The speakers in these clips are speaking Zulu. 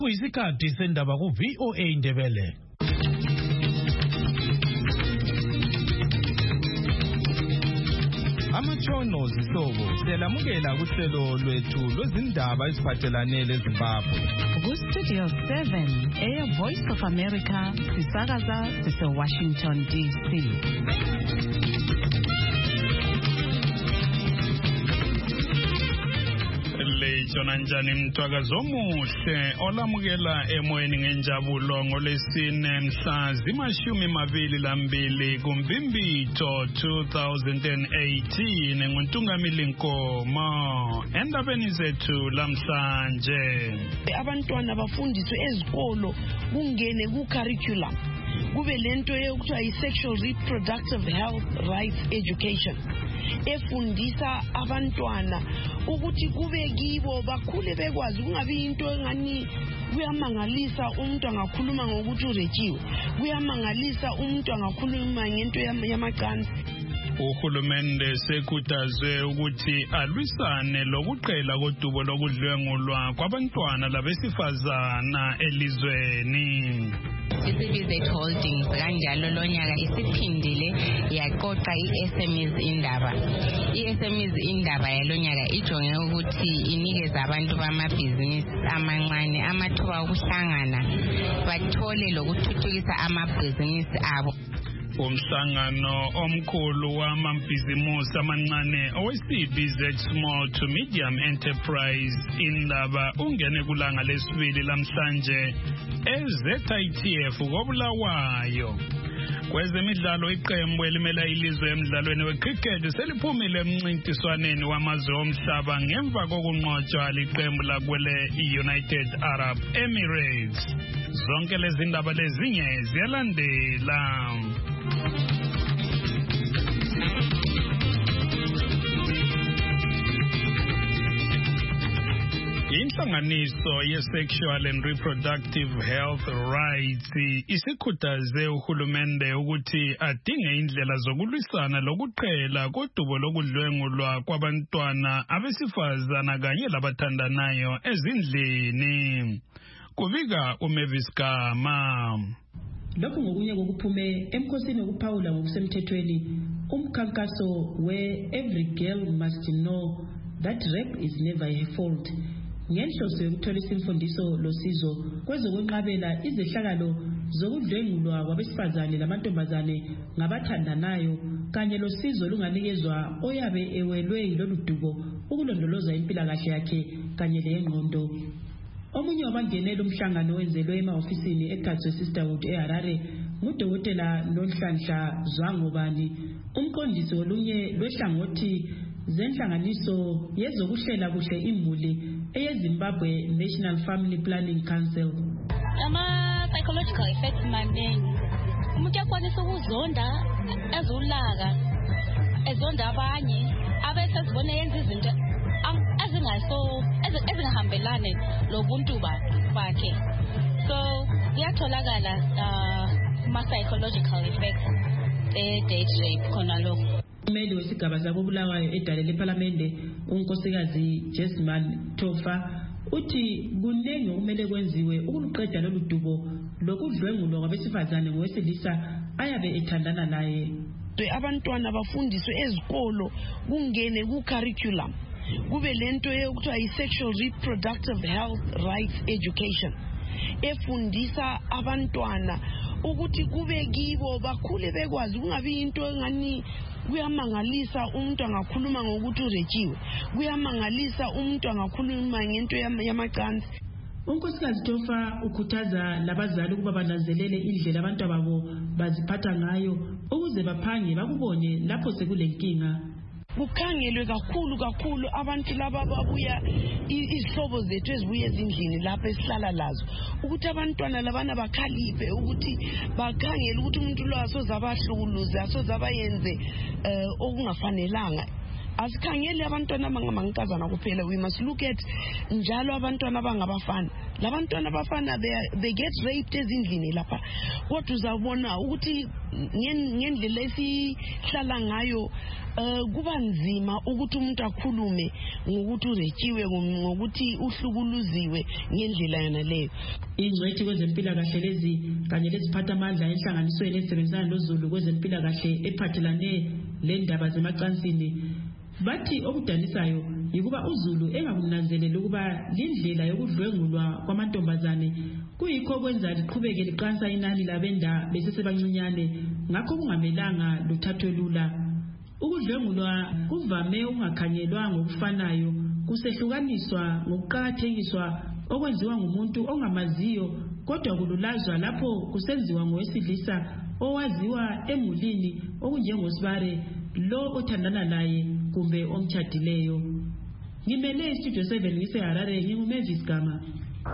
Kuyisikhathi sendaba ku VOA Indebele. Amatshono zihlobo siyalamukela kuhlelo lwethu lwezindaba eziphathelane leZimbabwe. Ku-Studio 7 Air Voice of America sisakaza sise-Washington DC. Lejona njani mthwakazi omuhle olamukela emoyeni ngenjabulo ngolesine mhla zima-22 kuMbimbitho 2018 nguNtungamili Nkomo endabeni zethu lamhlanje. Abantwana bafundiswe ezikolo kungene ku-curriculum kube lento yokuthiwa i-sexual reproductive health rights education efundisa abantwana ukuthi kube kibo bakhule bekwazi kungabi into engani kuyamangalisa umuntu angakhuluma ngokuthi urejiwe, kuyamangalisa umuntu angakhuluma ngento yamacansi. Uhulumende sekhuthazwe ukuthi alwisane lokuqhela kodubo lokudlwengulwa kwabantwana labesifazana elizweni. I-CBZ Holdings kanjalo lonyaka isiphindile yaqoqa i-SMEs indaba. I-SMEs indaba yalonyaka ijonge ukuthi inikeza abantu bamabhizinisi amancane amathuba okuhlangana bathole lokuthuthukisa amabhizinisi abo. Umhlangano omkhulu wamabhizinisi amancane owe-CBZ Small to Medium Enterprise indaba ungene kulanga lesibili lamhlanje eZITF koBulawayo. Kwezemidlalo iqembu elimela ilizwe emidlalweni wecricket seliphumile emncintiswaneni wamazwe omhlaba ngemva kokunqotshwa liqembu lakwele i-United Arab Emirates. Zonke lezi ndaba lezinye ziyalandela. Inhlanganiso ye-Sexual and Reproductive Health Rights isikhuthaze uhulumende ukuthi adinge indlela zokulwisana lokuqhela kodubo lokudlwengulwa kwabantwana abesifazana kanye labathandanayo ezindlini. Kubika uMavis Gama. Lokhu ngokunye kokuphume emkhosini wokuphawula ngokusemthethweni umkhankaso we-Every Girl Must Know That Rape Is Never Her Fault ngenhloso yokutholisa imfundiso losizo kwezokwenqabela izehlakalo zokudlwengulwa kwabesifazane lamantombazane ngabathandanayo kanye losizo lunganikezwa oyabe ewelwe yilolu dubo ukulondoloza impilakahle yakhe kanye leyengqondo. Omunye wabangenela umhlangano wenzelwe ema-ofisini eGatswe Sisterhood eHarare ngudokotela Nonhlanhla Zwangobani, umqondisi wolunye lwehlangothi zenhlanganiso yezokuhlela kuhle imuli eyeZimbabwe National Family Planning Council. Psychological effects maningi. Umuntu yakwanisa ukuzonda ezulaka ezonda abanye abese sibone yenza izinto ezingahambelane lobuntu bakhe. So kuyatholakala psychological effects date rape khona lokho. Umeli wesigaba sakoBulawayo edale lePhalamende unkosikazi Jesman Tofa uthi kunengi okumele kwenziwe ukuqeda lolu dubo lokudlwengulwa kwabesifazane ngowesilisa ayabe ethandana naye. Abantwana bafundiswe ezikolo kungene ku-curriculum kube lento yokuthiwa i-sexual reproductive health rights education efundisa abantwana ukuthi kube kibo bakhule bekwazi kungabi into engani kuyamangalisa umuntu angakhuluma ngokuthi urejiwe, kuyamangalisa umuntu angakhuluma ngento yamacansi. Unkosikazi Tofa ukhuthaza labazali ukuba bananzelele indlela abantu ababo baziphatha ngayo ukuze baphange bakubone lapho sekulenkinga. Kukhangelwe kakhulu abantu laba babuya izihlobo zethu ezibuye ezindlini lapha esihlala lazo ukuthi abantwana labana bakhaliphe ukuthi bakhangele ukuthi umuntu lo asoze abahlukuluze asoze abayenze okungafanelanga asikhangeli abantwana abangamankazana kuphela. We must look at njalo abantwana abangabafana. Labantwana abafana they get raped ezindlini lapha. Kodwa uzabona ukuthi ngendlela esihlala ngayo kuba nzima ukuthi umuntu akhulume ngokuthi urejiwe ngokuthi uhlukuluziwe ngendlela yana leyo. Ingcwethi kwezempilakahle lezi kanye leziphathamandla enhlanganisweni esebenzisana noZulu kwezempilakahle ephathelane lendaba zemacansini bathi okudanisayo yikuba uZulu engakunanzeleli ukuba lindlela yokudlwengulwa kwamantombazane kuyikho kwenza liqhubeke liqansa inani labenda besesebancinyane ngakho kungamelanga luthathwe lula. Ukudlwengulwa kuvame ungakhanyelwa ngokufanayo kusehlukaniswa ngokuqakathekiswa okwenziwa ngumuntu ongamaziyo kodwa kululazwa lapho kusenziwa ngowesilisa owaziwa emulini okunjengosibare lo othandana naye kumbe omtshadileyo. Ngimele istudio 7 ngiseHarare nginguMavis Gama.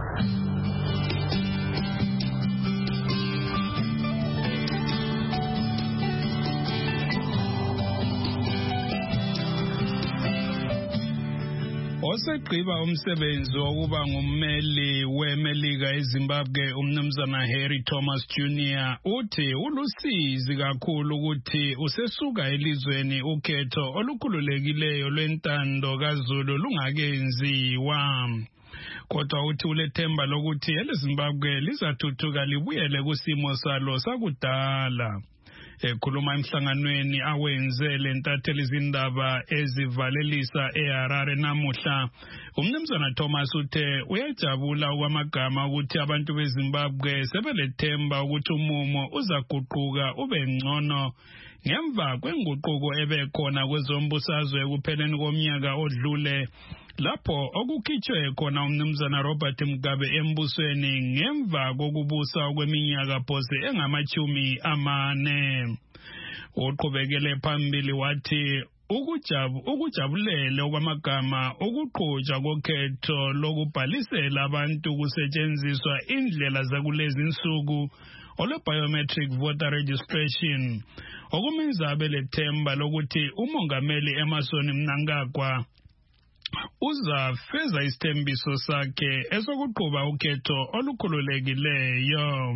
Osegqiba umsebenzi wokuba ngummeli weMelika eZimbabwe umnumzana Harry Thomas Jr. uthi ulusizi kakhulu ukuthi usesuka elizweni ukhetho olukhululekileyo lwentando kaZulu lungakenziwa. Kodwa uthi ulethemba lokuthi eleZimbabwe lizathuthuka libuyele kusimo salo sakudala. Ekhuluma emhlanganweni awenze lentatheli izindaba ezivalelisa eHarare namuhla, umnumzana Thomas uthe uyajabula okwamagama ukuthi abantu beZimbabwe sebelethemba ukuthi umumo uzaguquka ube ngcono ngemva kwenguquko ebekhona kwezombusazwe kupheleni komnyaka odlule lapho okukhitshwe khona umnumzana Robert Mugabe embusweni ngemva kokubusa kweminyaka phose engama-40. Uqhubekele phambili wathi ukujabulele okwamagama ukuqhutshwa kokhetho lokubhalisela abantu kusetshenziswa indlela zakulezi insuku olwe-biometric voter registration okumenza abelethemba lokuthi umongameli Emmerson Mnangagwa uzafeza isithembiso sakhe esokuqhuba ukhetho olukhululekileyo.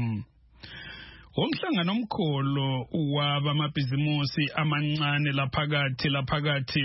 Umhlangano omkhulu wabamabhizimusi amancane laphakathi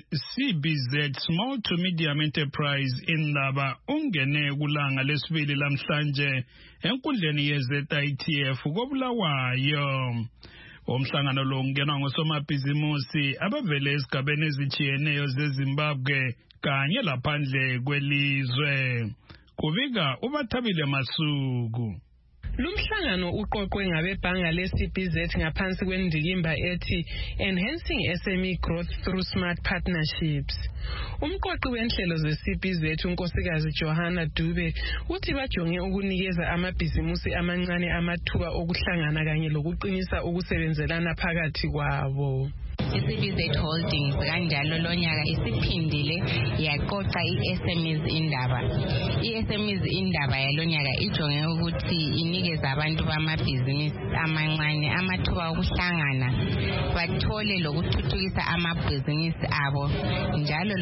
owe-CBZ Small to Medium Enterprise indaba ungene kulanga lesibili lamhlanje enkundleni ye-ZITF koBulawayo. Umhlangano lo ungenwa ngosomabhizimusi abavele ezigabeni ezijiyeneyo zeZimbabwe kanye laphandle kwelizwe. Kubika uBathabile Masuku. Lumhlangano uqoqwe ngabebhanga le-CBZ ngaphansi kwendikimba ethi Enhancing SME Growth Through Smart Partnerships. Umqoqi wenhlelo ze-CBZ unkosikazi Johanna Dube uthi bajonge ukunikeza amabhizimusi amancane amathuba okuhlangana kanye lokuqinisa ukusebenzelana phakathi kwabo. iCBZ Holdings kanjalo lonyaka isiphindile yaqoqa iSMEs indaba. iSMEs indaba yalonyaka ijonge ukuthi inikeza abantu bamabhizinisi amancane amathuba okuhlangana bathole lokuthuthukisa amabhizinisi abo njalo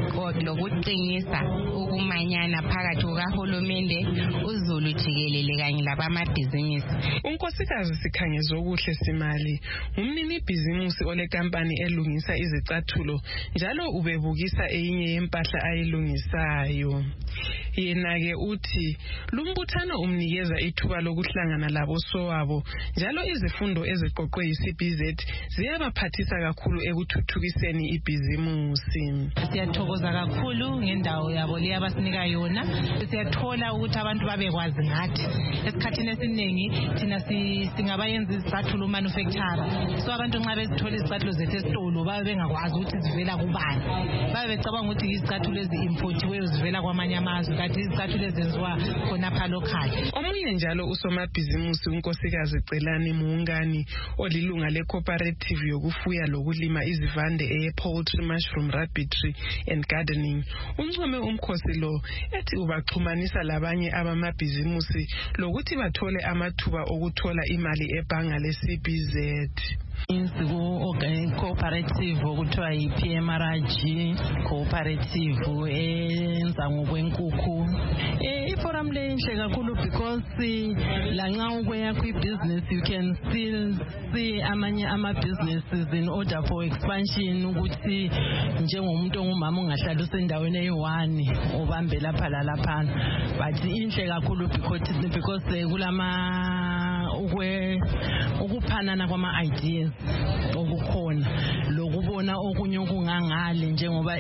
lokuqinisa ukumanyana phakathi kukahulumende, uZulu jikelele kanye labamabhizinisi. Unkosikazi Sikhangezo Kuhle Simali umnini bhizimusi olekampani elungisa izicathulo njalo ubebukisa eyinye yempahla ayilungisayo. Yena-ke uthi lumbuthano umnikeza ithuba lokuhlangana labo sowabo njalo izifundo eziqoqwe yiCBZ ziyabaphathisa kakhulu ekuthuthukiseni ibhizimusi. Siyathokoza kakhulu ngendawo yabo le abasinika yona. Siyathola ukuthi abantu babekwazi ngathi esikhathini esiningi thina singabayenza izicathulo manufacturer. So abantu nxa bezithola izicathulo zethu esitolo babe bengakwazi ukuthi zivela kubani. Babe becabanga ukuthi izicathulo ezi-importiweyo zivela kwamanye amazwe kanti izicathulo ezenziwa khonapha local. Omunye njalo usomabhizimusi unkosikazi Celani Muungani olilunga le-cooperative yokufuya lokulima izivande eye-poultry, mushroom, rabbitry and gardening uncome umkhosi lo ethi ubaxhumanisa labanye abamabhizimusi lokuthi bathole amathuba okuthola imali ebhanga le-CBZ. cooperative okuthiwa yi-PMRG cooperative enza ngokwenkukhu. Iforum le inhle kakhulu because lanxa ukweyakho ibhizinesi you can still see amanye ama-businesses in order for expansion ukuthi njengomuntu ongumama ungahlala usendaweni eyi-one ubambe lapha lalaphana, but inhle kakhulu because kulama ukuphanana kwama-ideas okukhona lokubona okunye okungangale njengoba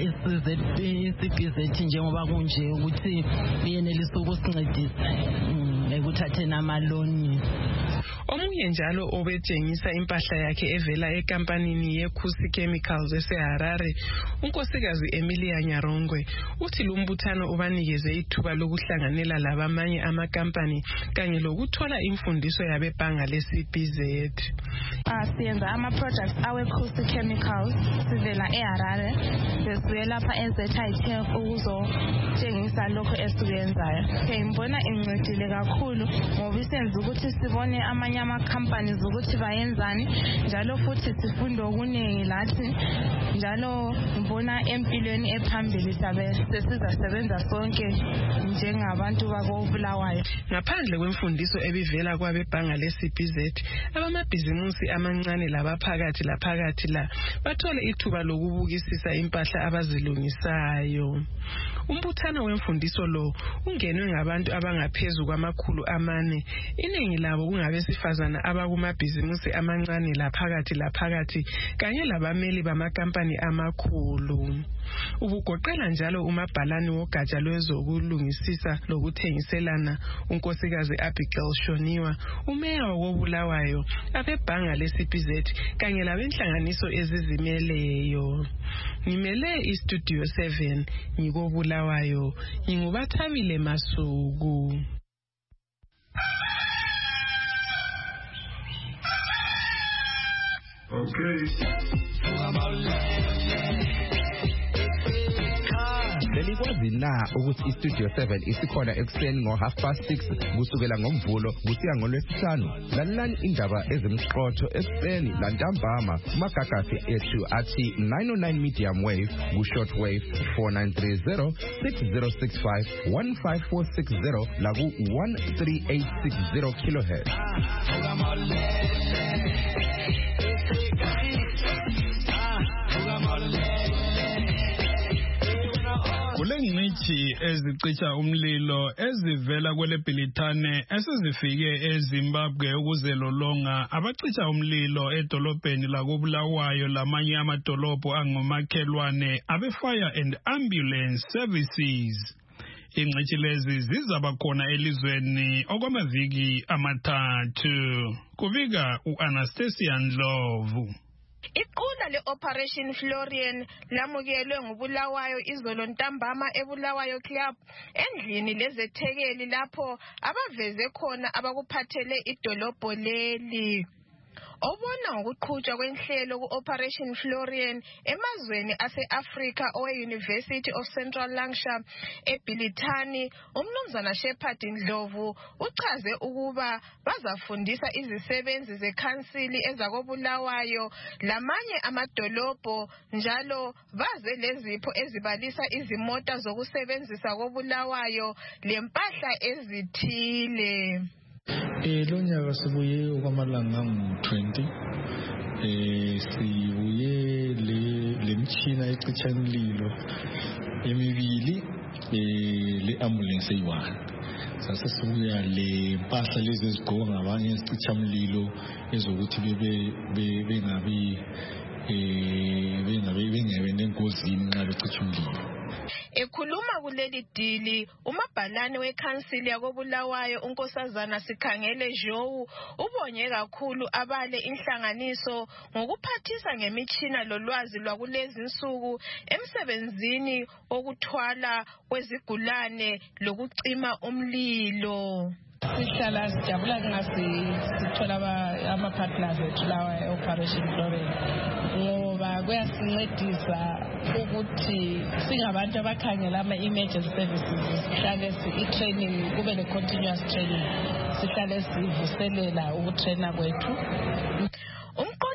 i-CBZ njengoba kunje ukuthi iyenelisa ukusincedisa ekuthatheni amaloni. Omunye njalo obetshengisa impahla yakhe evela ekampanini yeKhusi Chemicals eseHarare, unkosikazi Emilia Nyarongwe, uthi lumbuthano ubanikeze ithuba lokuhlanganela labamanye amakampani kanye lokuthola imfundiso yabebhanga leCBZ. Siyenza ama-products aweKhusi Chemicals sivela eHarare, sesibuye lapha eZHITech ukuzotshengisa lokho esikuyenzayo. Ngibona incedile kakhulu ngoba isenza ukuthi sibone amanye ama-companies ukuthi bayenzani, njalo futhi sifunde okuningi lathi, njalo ngibona empilweni ephambili sesizasebenza sonke njengabantu bakoBulawayo. Ngaphandle kwemfundiso ebivela kwabebhanga leCBZ, abamabhizimusi amancane labaphakathi laphakathi la bathole ithuba lokubukisisa impahla abazilungisayo. Umbuthano wemfundiso lo ungenwe ngabantu abangaphezu kwama400, iningi labo kungabesifazana abakumabhizimusi amancane laphakathi kanye labameli bamakampani amakhulu. Ubugoqela njalo umabhalani wogatsha lwezokulungisisa lokuthengiselana unkosikazi Abigail Shoniwa, umeya woBulawayo, abebhanga leCBZ kanye labenhlanganiso ezizimeleyo. Ngimele iStudio 7 ngikoBulawayo, nginguBathabile Masuku. Belikwazi na ukuthi iStudio 7 isikhona ekuseni ngo6:30 kusukela ngoMvulo kusiya ngoLwesihlanu? Lalelani indaba ezimqotho ekuseni lantambama kumagagasi ethu athi 909 medium wave ku-short wave 4930 6065 15460 laku 13860 kilohertz. Kulengcithi ezicisha umlilo ezivela kweleBhilithane esezifike eZimbabwe ukuzololonga abacisha umlilo edolobheni lakoBulawayo lamanye amadolobho angomakhelwane abe-Fire and Ambulance Services. Ingcithi lezi zizaba khona elizweni okwamaviki amathathu. Kubika uAnastasia Ndlovu. Iqula le-Operation Florian lamukelwe nguBulawayo izolo ntambama eBulawayo Club endlini lezethekeli lapho abaveze khona abakuphathele idolobho leli. Obona ngokuqhutshwa kwenhlelo ku-Operation Florian emazweni ase-Afrika owe-University of Central Lancashire eBhilithani, umnumzana Shepherd Ndlovu uchaze ukuba bazafundisa izisebenzi zekhansili ezakoBulawayo lamanye amadolobho njalo baze lezipho ezibalisa izimota zokusebenzisa koBulawayo lempahla ezithile. Lo nyaka sibuye okwamalanga angu-20 sibuye le mtshina ecicha imlilo emibili le-ambulance eyi-1. Sasesibuya le mpahla lezi ezigqokwa ngabanye ezicicha mlilo ezokuthi bengabi nengozini nxa becicha umlilo. Ekhuluma kuleli dili umabhalane wekhansili yakoBulawayo unkosazana Sikhangele Jowu ubonye kakhulu abale inhlanganiso ngokuphathisa ngemitshina lolwazi lwakulezi insuku emsebenzini wokuthwala kwezigulane lokucima umlilo. Sihlala sijabula ngasithola ama-partners ethu lawa e-Operation Florian ngoba kuyasincedisa ukuthi singabantu abakhangela ama-emergency services sihlale i-training kube le-continuous training sihlale sivuselela ukutrena kwethu.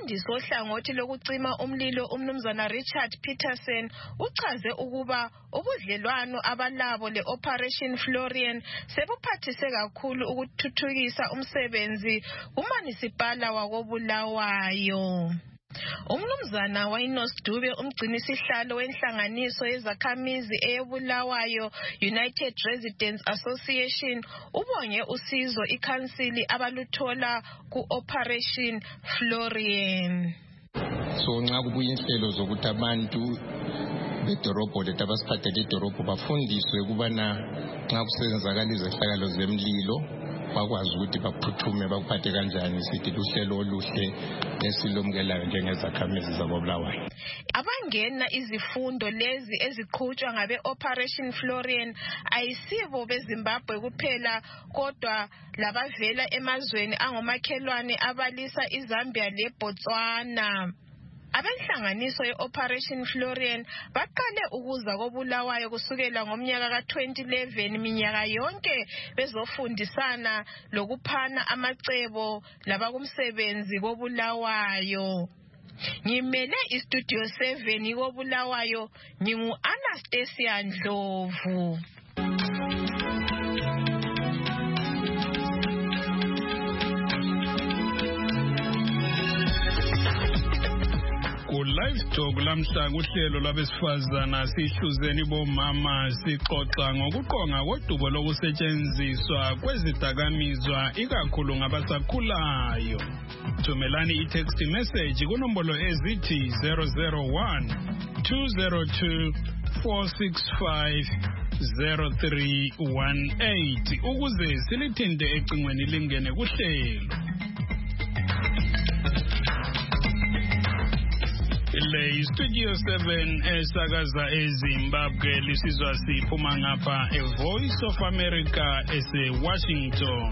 umqondisi ohlangothi lokucima umlilo umnumzana Richard Peterson uchaze ukuba ubudlelwano abalabo le-Operation Florian sebuphathise kakhulu ukuthuthukisa umsebenzi kumanisipala wakobulawayo. Umnumzana Wainos Dube umgcinisihlalo wenhlanganiso yezakhamizi eyobulawayo United Residents Association ubonge usizo ikhansili abaluthola ku-Operation Florian. So nxa kubuya inhlelo zokuthi abantu bedorobho lethu abasiphathele idorobho bafundiswe ukubana nxa kusenzakala izehlakalo zemlilo bakwazi ukuthi baphuthume bakuphathe kanjani sithi luhlelo oluhle esilomkelayo njengezakhamizi zabobulawayo. Abangena izifundo lezi eziqhutshwa ngabe-Operation Florian ayisibo beZimbabwe kuphela kodwa labavela emazweni angomakhelwane abalisa iZambia leBotswana. Abenhlanganiso ye-Operation Florian baqale ukuza kobulawayo kusukela ngomnyaka ka-2011 minyaka yonke bezofundisana lokuphana amacebo labakumsebenzi kobulawayo. Ngimele iStudio 7 kobulawayo ngingu-Anastasia Ndlovu. Livestock lamhla kuhlelo labesifazana sihluzeni bomama sixoxa ngokuqonga kodubo lokusetshenziswa kwezidakamizwa ikakhulu ngabasakhulayo. Thumelani i-text message kunombolo ezithi 001 202 465 0318 ukuze silithinte ecingweni lingene kuhlelo. Le Studio 7 esakaza eZimbabwe lisizwa siphuma ngapha Voice of America ese-Washington.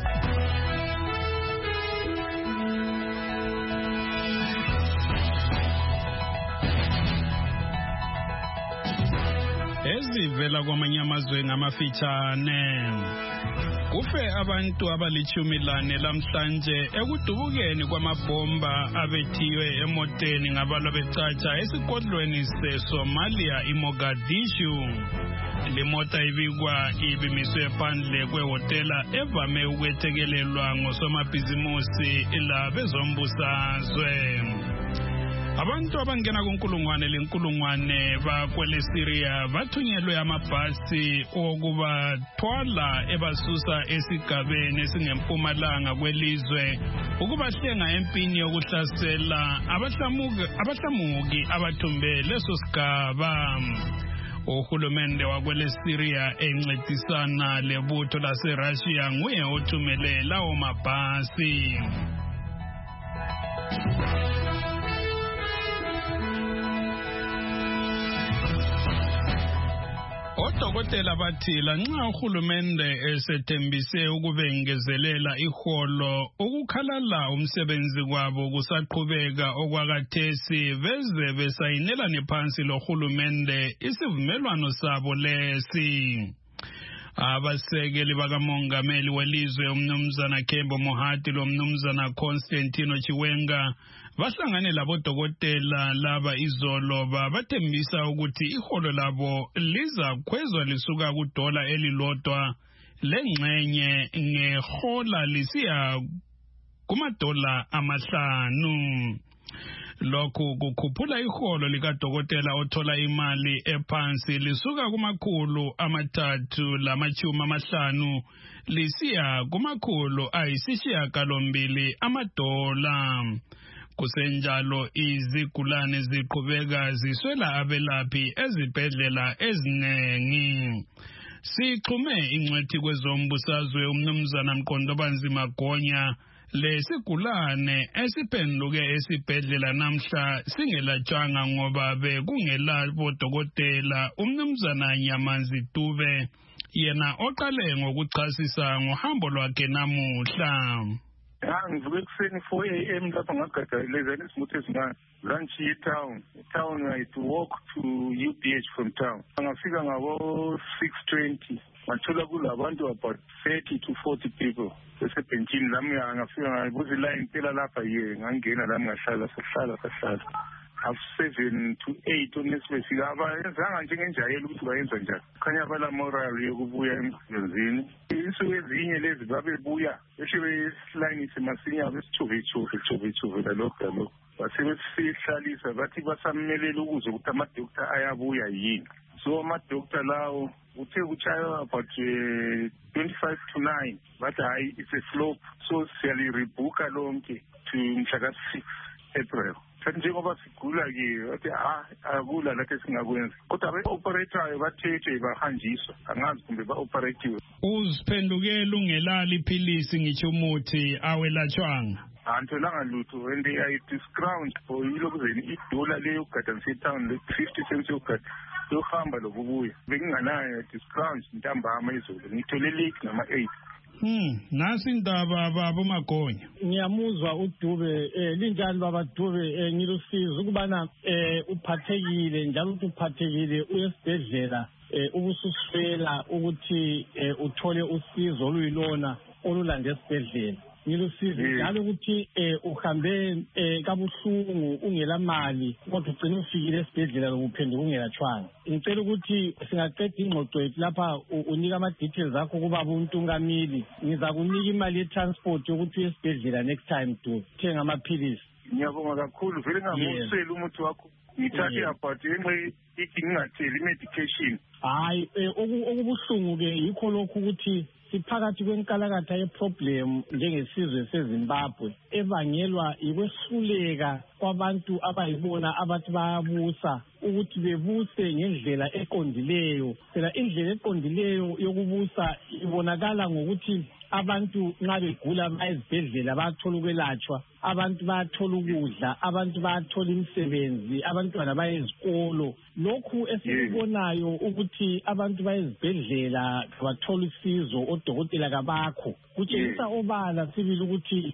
Ezivela kwamanye amazwe ngamafitshane. Kufe abantu abalichumilane lamhlanje ekudubukeni kwamabomba abethiwe emoteni ngabalwa becatsha esigodlweni seSomalia iMogadishu. Limota ibikwa ibimiswe phandle kwehotela evame ukwethekelelwa ngosomabhizimusi labezombusazwe. Abantu abangena ku1,000 bakwele Syria bathunyelwe amabhasi okubathwala ebasusa esigabeni esingempumalanga kwelizwe ukubahlenga empini yokuhlasela abahlamuki abathumbe leso sigaba. Uhulumende wakwele Syria encedisana lebutho laseRussia nguye othumele lawo mabhasi. Odokotela bathi lanxa uhulumende esethembise ukubengezelela iholo ukukhalala umsebenzi kwabo kusaqhubeka okwakathesi beze besayinelane phansi lohulumende isivumelwano sabo lesi. Abasekeli bakamongameli welizwe umnumzana Kembo Mohati lomnumzana Constantino Chiwenga bahlangane labodokotela laba izolo bathembisa ukuthi iholo labo lizakhwezwa lisuka kudola elilodwa lengxenye ngehola lisiya kumadola amahlanu. Lokhu kukhuphula iholo likadokotela othola imali ephansi lisuka ku350 lisiya ku800 amadola. Kusenjalo izigulane ziqhubeka ziswela abelaphi ezibhedlela ezinengi. Sixhume ingcwethi kwezombusazwe umnumzana Mqondobanzi Magonya lesigulane esiphenduke esibhedlela namhla singelatshwanga ngoba bekungela bodokotela. Umnumzana Nyamanzi Dube yena oqale ngokuchasisa ngohambo lwakhe namuhla. Ngivuke ekuseni 4 AM lapha ngagada 11 isimuthi ezincane lunch town I had to walk to UPH from town. Ngafika ngabo 6:20 ngathola kulabantu about 30 to 40 people besebhentshini lami ngafika ngayibuza iline impela lapha ngangena lami ngahlala half 7 to 8 onesibefika abayenzanga njengenjayelo ukuthi bayenza njani khanya bala moral yokubuya emsebenzini insuku ezinye lezi babebuya beshe besilangise masinya besithuve lalokho basebesihlalisa bathi basamelela ukuze ukuthi amadokta ayabuya yini so amadokta lawo uthe kuchaywa about 25 to 9 bathi hayi it's a flop so siyaliribhuka lonke to mhla 6 April njengoba sigula-ke bathi akula lathi esingakwenza kodwa abe-operator bathethwe bahanjiswa angazi kumbe ba-operatiwe uziphendukela ungelali iphilisi ngitsho umuthi awelatshwanga antholanga lutho and ayi-discount for yilokuzeni idola leyo yokugadanisa etown le-50 cents yokugada yohamba lokubuya benginganayo discount ntambama izolo ngithole late ngama-8 nasi indaba baba Magonya ngiyamuzwa uDube linjani baba Dube ngilusiza ukubana uphathekile njalo ukuthi uphathekile uyesibhedlela ubususwela ukuthi uthole usizo oluyilona olulande esibhedlela ngilusiza njalo ukuthi uhambe kabuhlungu ungela mali kodwa ugcine ufikile esibhedlela lokuphenduka ungelatshwanga ngicela ukuthi singaqeda ingxoxo yethu lapha unika ama-details akho kuba buntungamili ngiza kunika imali ye-transport yokuthi uye esibhedlela next time to thenga amaphilisi ngiyabonga kakhulu vele ngamoseli umuthi wakho ngithathe about ithi ngingatheli i-medication hayi okubuhlungu-ke yikho lokhu ukuthi siphakathi kwenkalakatha yeproblem njengesizwe seZimbabwe ebangelwa ikwehluleka kwabantu abayibona abathi bayabusa ukuthi bebuse ngendlela eqondileyo phela indlela eqondileyo yokubusa ibonakala ngokuthi abantu nxa begula bayezibhedlela bayathola ukwelatshwa abantu bayathola ukudla abantu bayathola imisebenzi abantwana bayezikolo lokhu esikubonayo ukuthi abantu bayezibhedlela bathola usizo odokotela kabakho kutshengisa obala sibili ukuthi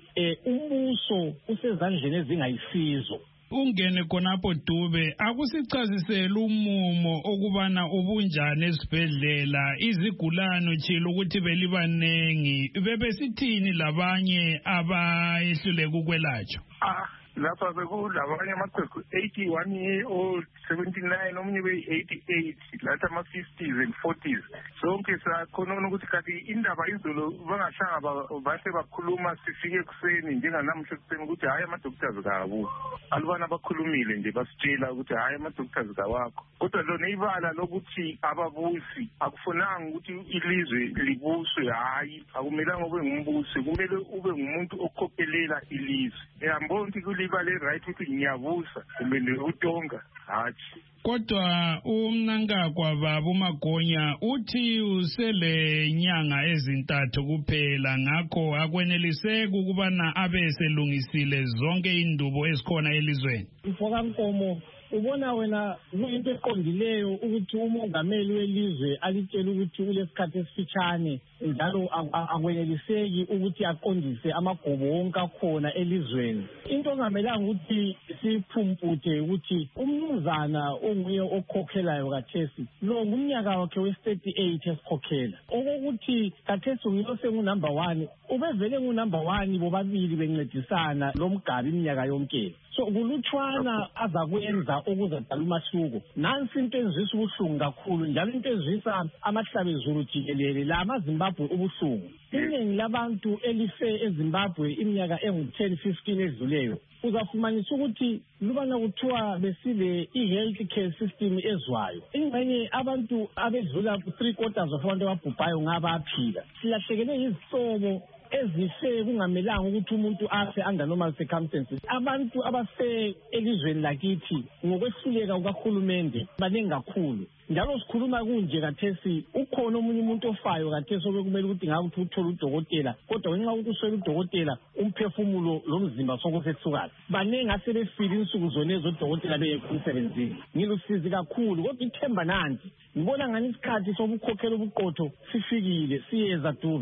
umbuso usezandleni ezingayisizo ungene khonapho Dube akusichazisela umumo okubana ubunjani esibhedlela izigulano tshilo ukuthi belibanengi bebesithini labanye abayehluleka ukwelatshwa lapha bekulabanye amaxhegu 81 year old 79 omunye be-88 lathi ama-50s and 40s sonke sakhona ukuthi kanti indaba izolo bangahlanga bahle bakhuluma sifike ekuseni njenganamuhla ekuseni ukuthi hhayi ama-doctors kabuzi alubana bakhulumile nje basitshela ukuthi hhayi ama-doctors kawakho kodwa lona ibala lokuthi ababusi akufunanga ukuthi ilizwe libuswe hhayi akumelanga ube ngumbusi kumele ube ngumuntu okhophelela ilizwe yambona ukuthi ibale right ukuthi ngiyabusa kumbe utonga hathi kodwa umnankagwa baba uMagonya uthi usele nyanga ezintathu kuphela ngakho akweneliseki ukubana abe selungisile zonke indubo ezikhona elizweni mfokankomo ubona wena kuyinto eqondileyo ukuthi umongameli welizwe alitshela ukuthi kulesikhathi esifitshane njalo akweneliseki ukuthi aqondise amagobo wonke akhona elizweni into ongamelanga ukuthi siphumputhe ukuthi umnumzana onguye okhokhelayo kathesi lo ngumnyaka wakhe we-38 esikhokhela okokuthi kathesi nguyo sengunumber 1 ubevele ngunumber 1 bobabili bencedisana lo mgabi iminyaka yonke so kulutshwana azakwenza okuzadala umahluko nansi into ezwisa ubuhlungu kakhulu njalo into ezwisa amahlabezulu jikelele la amaZimbabwe ubuhlungu iningi labantu elife eZimbabwe iminyaka engu-10-15 edluleyo uzafumanisa ukuthi lubana kuthiwa besile i-health care system ezwayo ingxenye abantu abedlula 3/4 of abantu ababhubhayo ngabaphila silahlekele yizihlobo ezife kungamelanga ukuthi umuntu afe under normal circumstances abantu abafe elizweni lakithi ngokwehluleka kukahulumende baningi kakhulu njalo sikhuluma kunje kathesi ukhona omunye umuntu ofayo kathesi obekumele ukuthi ngakuthi uthole udokotela kodwa ngenxa yokuthi uswele udokotela umphefumulo lomzimba sokusethukazi baningi asebefile insuku zonezo odokotela beyekho emsebenzini ngilusizi kakhulu kodwa ithemba nanti ngibona ngani isikhathi sobukhokhela ubuqotho sifikile siyeza Dube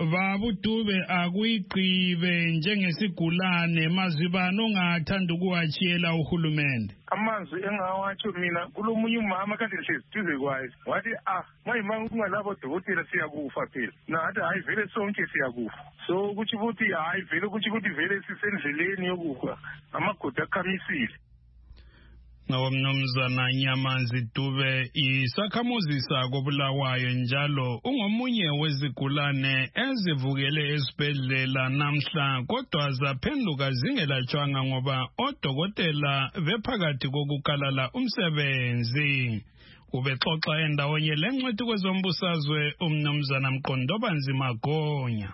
Babu Dube akuyigqibe njengesigulane mazibani ongathanda ukuwatshiyela uhulumende. Amazwi engawatsho mina kulomunye umama kade lihlezi duze kwayo wathi mayima kungalabo dokotela siyakufa phela nathi hayi vele sonke siyakufa so ukuthi futhi hayi vele ukuthi vele sisendleleni yokufa amagoda akhamisile. Ngomnumzana Nyamanzi Dube isakhamuzi sakobulawayo njalo ungomunye wezigulane ezivukele esibhedlela namhla kodwa zaphenduka zingelatshwanga ngoba odokotela bephakathi kokukalala umsebenzi. Ubexoxa endaweni lencwadi kwezombusazwe umnumzana Mqondobanzi Magonya.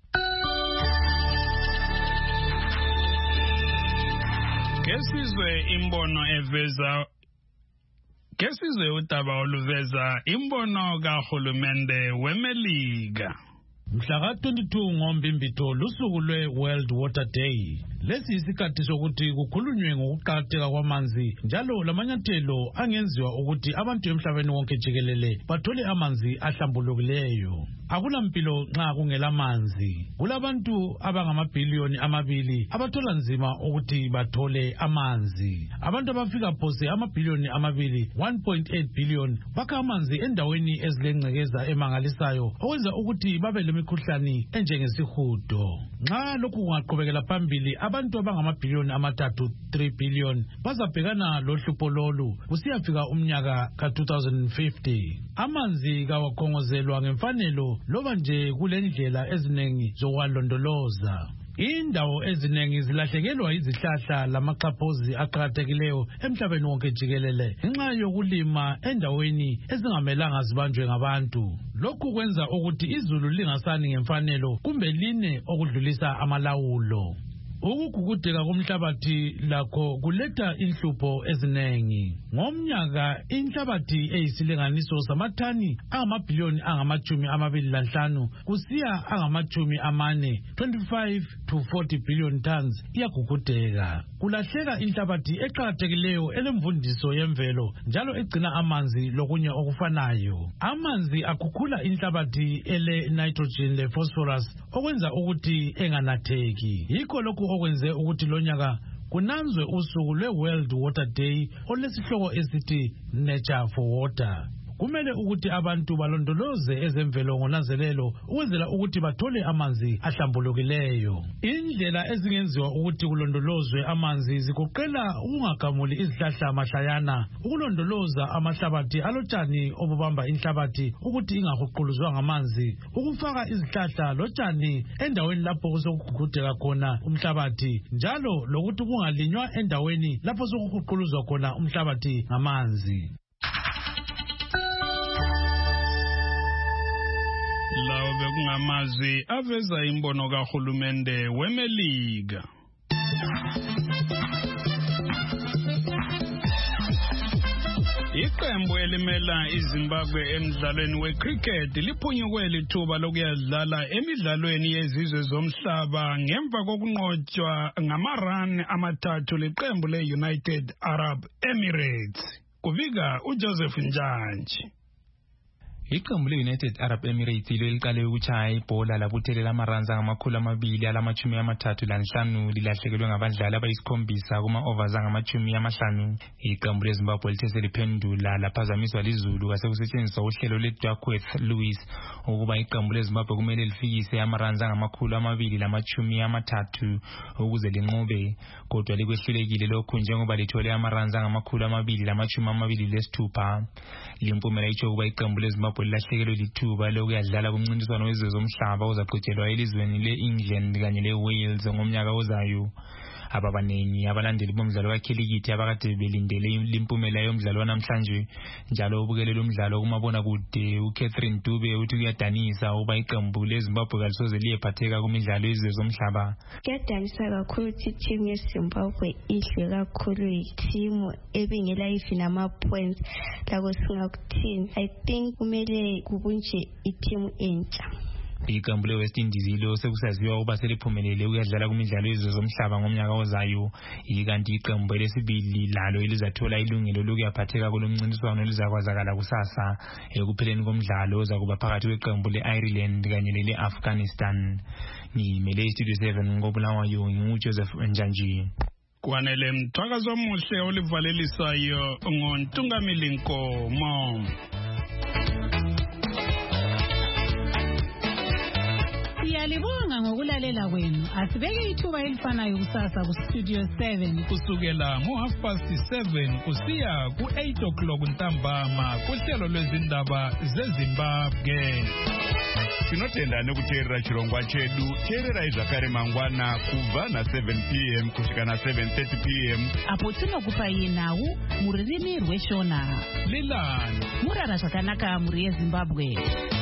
Kesizwe udaba oluveza imbono kahulumende weMelika. Mhla ka-22 ngoMbimbitho lusuku lwe-World Water Day. Lesi isikhathi sokuthi kukhulunywe ngokuqakatheka kwamanzi njalo lamanyathelo angenziwa ukuthi abantu emhlabeni wonke jikelele bathole amanzi ahlambulukileyo. Akulampilo nxa kungela manzi. Kulabantu abangamabhiliyoni 2 abathola nzima ukuthi bathole amanzi. Abantu abafika phose amabhiliyoni 2, 1.8 billion bakha amanzi endaweni ezilengcekeza emangalisayo okwenza ukuthi babe lemikhuhlane enjengesihudo. Nxa lokhu kungaqhubekela phambili abantu abangamabhiliyoni 3, 3 billion bazabhekana lohlupho lolu kusiyafika umnyaka ka-2050. Amanzi kawakhongozelwa ngemfanelo loba nje kulendlela eziningi zokwalondoloza. Indawo eziningi zilahlekelwa izihlahla lamaxhaphozi aqhakathekileyo emhlabeni wonke jikelele ngenxa yokulima endaweni ezingamelanga zibanjwe ngabantu. Lokhu kwenza ukuthi izulu lingasani ngemfanelo kumbe line okudlulisa amalawulo. Ukugugudeka komhlabathi lakho kuletha inhlupho eziningi. Ngomnyaka inhlabathi eyisilinganiso samathani angamabhiliyoni 25 kusiya angamachumi 25 to 40 billion tons iyagugudeka. Kulahleka inhlabathi eqhakathekileyo elemvundiso yemvelo njalo egcina amanzi lokunye okufanayo. Amanzi akhukhula inhlabathi ele nitrogen le phosphorus okwenza ukuthi enganatheki. Yikho lokhu okwenze ukuthi lonyaka kunanzwe usuku lwe-World Water Day olesihloko esithi Nature for Water. Kumele ukuthi abantu balondoloze ezemvelo ngonanzelelo ukwenzela ukuthi bathole amanzi ahlambulukileyo. Indlela ezingenziwa ukuthi kulondolozwe amanzi zikuqela ukungagamuli izihlahla mahlayana, ukulondoloza amahlabathi alotshani obubamba inhlabathi ukuthi ingahuquluzwa ngamanzi, ukufaka izihlahla lotshani endaweni lapho kusokugugudeka khona umhlabathi, njalo lokuthi kungalinywa endaweni lapho sokuhuquluzwa khona umhlabathi ngamanzi. Lawo bekungamazwi aveza imbono kahulumende weMelika. Iqembu elimela iZimbabwe emidlalweni wecricket liphunyukwe lithuba lokuyadlala emidlalweni yezizwe zomhlaba ngemva kokunqotshwa ngamarun 3 liqembu le-United Arab Emirates. Kuvika uJoseph Njanji. Iqembu le-United Arab Emirates liqale ukuchaya ibhola labuthelela amaranza ngama-35 lilahlekelwe ngabadlali abayisikhombisa kuma-overs angama-50. Iqembu leZimbabwe lithe seliphendula laphazamiswa lizulu kwasekusetshenziswa uhlelo lweDuckworth Lewis ukuba iqembu leZimbabwe kumele lifikise amaranza angama-230 ukuze linqobe, kodwa likwehlulekile lokhu njengoba lithole amaranza angama-226. Limpumela itsho ukuba iqembu leZimbabwe lilahlekelwe lithuba lokuyadlala kumncintiswano wezizwe zomhlaba ozaqhutshelwa elizweni le-England kanye le-Wales ngomnyaka ozayo. Ababanengi abalandeli bomdlalo kakhilikithi abakade belindele limpumela yomdlalo namhlanje njalo ubukelele umdlalo kumabona kude. uCatherine Dube uthi kuyadanisa uba iqembu leZimbabwe kalisoze liyephatheka kumidlalo yezizwe zomhlaba. Kuyadanisa kakhulu ukuthi team yeZimbabwe ihle kakhulu, team ebingela even ama-points lako singakuthini. I think kumele kubunje i-team entsha. iqembu le-West Indies ilo sekusaziwa ukuba seliphumelele ukuyadlala kumidlalo yezizwe zomhlaba ngomnyaka ozayo, ikanti iqembu lesibili lalo elizathola ilungelo lokuyaphatheka kulomncintiswano lizakwazakala kusasa ekupheleni komdlalo ozakuba phakathi kweqembu le-Ireland kanye lele-Afghanistan. Ngimele iStudio 7 ngoBulawayo nginguJoseph Njanji. Kwanele mthakazo omuhle olivalelisayo ngoNtungamili Nkomo. Siyalibonga ngokulalela kwenu. Asibeke ithuba elifanayo kusasa kuStudio 7 kusukela ngo7:30 kusiya ku8 ntambama kuhlelo lwezindaba zeZimbabwe. Tinotenda nekuteerera chirongwa chedu. Teererai zvakare mangwana kubva na7 p.m. kusvika na7:30 p.m. apo tinokupai nhau muririmi rweShona. Lilani murara zvakanaka muri yeZimbabwe.